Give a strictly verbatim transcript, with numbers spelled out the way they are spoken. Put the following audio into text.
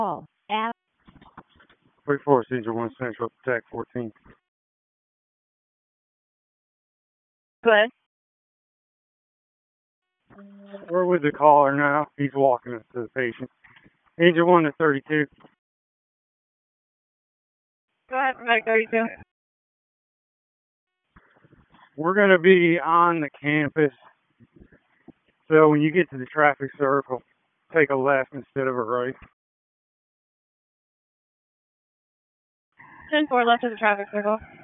Call. App. three four, Caesar one Central, Tech fourteen. Go ahead. We're with the caller now. He's walking us to the patient. Angel one to thirty-two. Go ahead, Medic thirty-two. We're going to be on the campus. So when you get to the traffic circle, take a left instead of a right. ten four left of the traffic circle.